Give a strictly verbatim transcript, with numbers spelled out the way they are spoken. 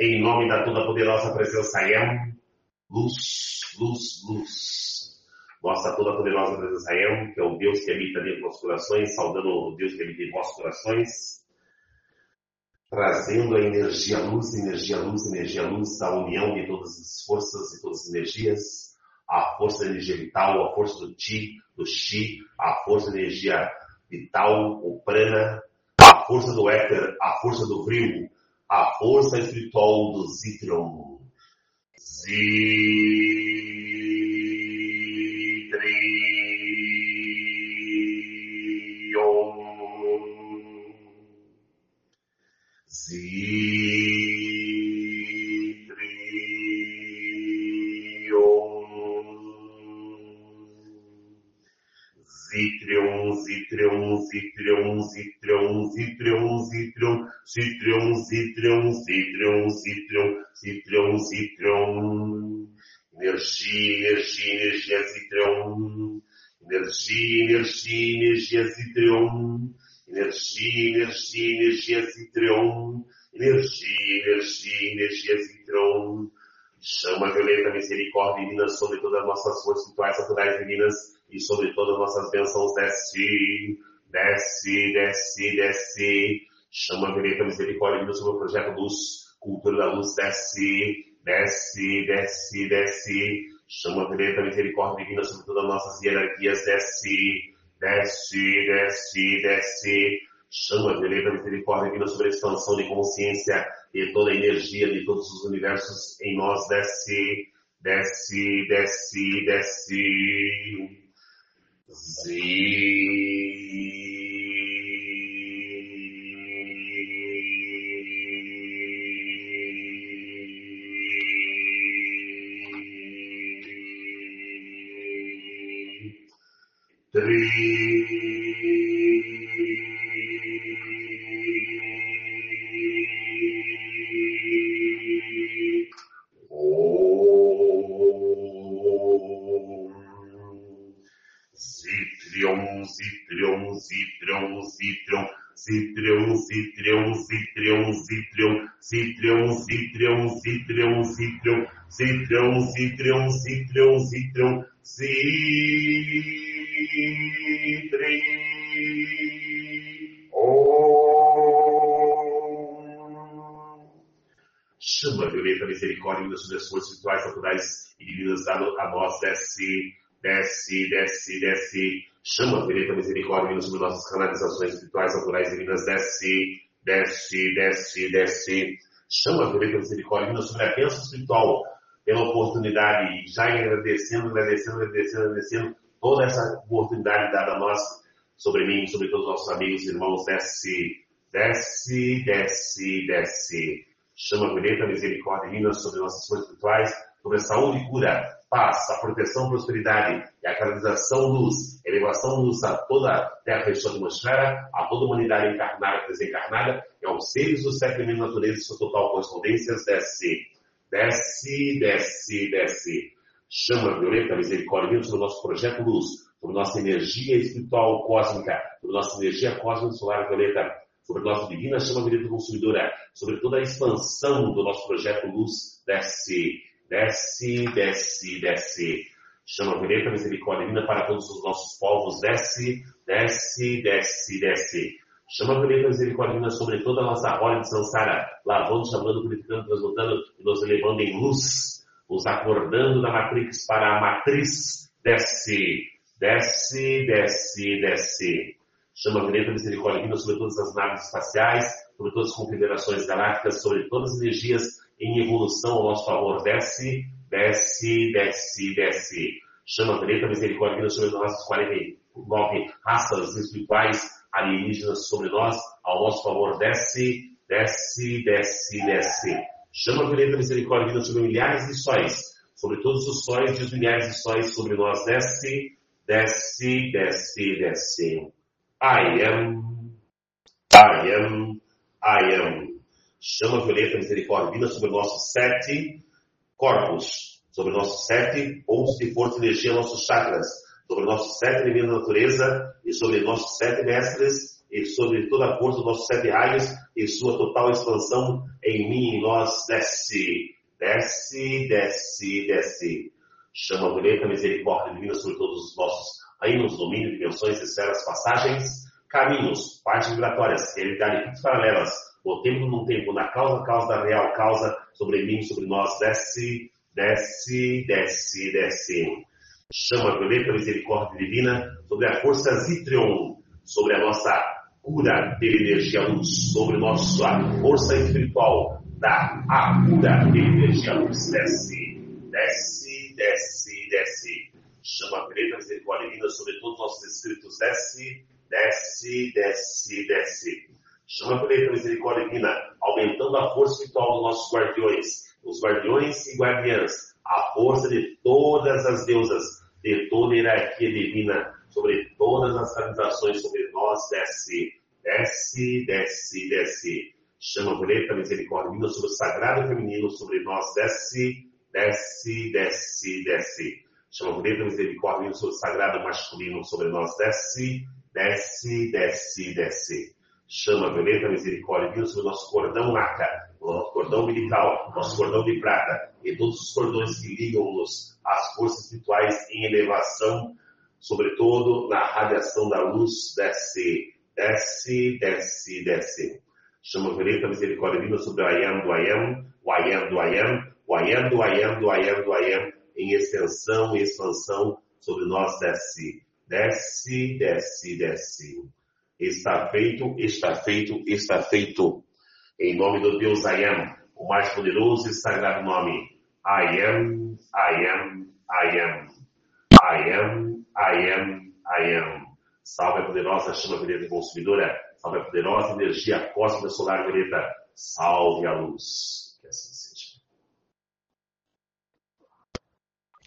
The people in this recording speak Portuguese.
Em nome da toda-poderosa presença Yam, luz, luz, luz. Nossa toda-poderosa presença Yam, que é o Deus que habita dentro dos nossos corações, saudando o Deus que habita em nossos corações, trazendo a energia luz, energia luz, energia luz, a união de todas as forças e todas as energias, a força da energia vital, a força do Ti, do Chi, a força da energia vital, o Prana, a força do éter, a força do Vril, a força espiritual do Zitron. Zitrion. Zitrion. Zitrion, Zitrion, Zitrion, Zitrion, Zitrion, Zitrion, Zitrion, Zitrion, Zitrion, Zitrion, Zitrion, Zitrion, energia, energia, energia, Zitrion, energia, energia, energia, Zitrion, energia, energia, energia, Zitrion, energia, energia, energia, Zitrion, chama violeta, misericórdia divina sobre todas as nossas forças espirituais, naturais divinas, e sobre todas as nossas bênçãos, desce, desce, desce, desce. Chama violeta, misericórdia divina sobre o projeto Luz, cultura da luz, desce, desce, desce, desce. Chama violeta, misericórdia divina sobre todas as nossas hierarquias, desce, desce, desce, desce. Chama violeta, misericórdia divina sobre a expansão de consciência e toda a energia de todos os universos em nós, desce, desce, desce, desce. Zitrion, Zitrion, Zitrion, Zitrion, Zitrion, Zitrion, Zitrion, Zitrion, Zitrion, Zitrion, Zitrion, Zitrion, Zitrion, Zitrion, Zitrion, Zitrion, chama violeta, misericórdia sobre as forças espirituais, naturais e divinas dado a nós, desce, desce, desce, desce. Chama violeta, misericórdia sobre nossas canalizações espirituais, naturais e divinas, desce, desce, desce, desce. Chama violeta, misericórdia sobre a bênção espiritual, pela oportunidade, já agradecendo, agradecendo, agradecendo, agradecendo toda essa oportunidade dada a nós, sobre mim, sobre todos os nossos amigos e irmãos, desce, desce, desce, desce. Chama violeta, misericórdia divina sobre nossas forças espirituais, sobre a saúde e cura, paz, a proteção, prosperidade e a canalização luz, elevação luz a toda a terra e sua atmosfera, a toda a humanidade encarnada e desencarnada, e aos seres dos sete elementos da natureza e sua total correspondência, desce, desce, desce, desce. Chama violeta, misericórdia divina sobre o nosso projeto luz, sobre nossa energia espiritual cósmica, sobre nossa energia cósmica solar violeta, sobre nossa divina chama violeta consumidora, sobre toda a expansão do nosso projeto luz, desce, desce, desce, desce. Chama violeta, misericórdia divina para todos os nossos povos, desce, desce, desce, desce. Chama violeta, misericórdia divina sobre toda a nossa roda de Sansara, lavando, chamando, purificando, transmutando e nos elevando em luz, nos acordando da Matrix para a Matriz, desce, desce, desce, desce. Chama violeta, misericórdia divina sobre todas as naves espaciais, sobre todas as confederações galácticas, sobre todas as energias em evolução ao nosso favor. Desce, desce, desce, desce. Chama violeta, misericórdia divina sobre nossas quarenta e nove raças espirituais alienígenas sobre nós, ao nosso favor. Desce, desce, desce, desce. Chama violeta, misericórdia divina sobre milhares de sóis, sobre todos os sóis e os milhares de sóis sobre nós. Desce, desce, desce, desce. I am, I am, I am. Chama violeta, misericórdia divina sobre nossos sete corpos, sobre nossos sete pontos de força e energia, nossos chakras, sobre nossos sete elementos da natureza e sobre nossos sete mestres e sobre toda a força dos nossos sete raios e sua total expansão em mim e em nós. Desce, desce, desce, desce. Chama violeta, misericórdia divina sobre todos os nossos reinos, domínio, dimensões, esferas, passagens, caminhos, partes vibratórias, realidades paralelas, no tempo, no tempo, na causa, causa da real causa, sobre mim, sobre nós. Desce, desce, desce, desce. Chama violeta, misericórdia divina sobre a força Zitrion, sobre a nossa cura pela energia luz, sobre nossa força espiritual da a cura pela energia luz. Desce, desce, desce, desce. Chama violeta, misericórdia divina sobre todos os nossos espíritos. Desce, desce, desce, desce. Chama violeta, misericórdia divina, aumentando a força espiritual dos nossos guardiões, os guardiões e guardiãs, a força de todas as deusas, de toda a hierarquia divina, sobre todas as organizações, sobre nós. Desce, desce, desce, desce. Chama violeta, misericórdia divina sobre o sagrado feminino, sobre nós. Desce, desce, desce, desce. Chama violeta, misericórdia divina sobre o sagrado masculino, sobre nós. Desce, desce, desce, desce. Chama violeta, misericórdia divina sobre o nosso cordão naca, o nosso cordão umbilical, nosso cordão de prata e todos os cordões que ligam-nos às forças espirituais em elevação, sobretudo na radiação da luz. Desce, desce, desce, desce. Chama violeta, misericórdia divina sobre o Ayam do Ayam, o Ayam do Ayam, o Ayam do Ayam do Ayam do Ayam, em extensão e expansão sobre nós. Desce, desce, desce, desce. Está feito, está feito, está feito. Em nome do Deus I Am, o mais poderoso e sagrado nome. I am, I am, I am. I am, I am, I am. Salve a poderosa chama violeta consumidora. Salve a poderosa energia cósmica solar violeta. Salve a luz.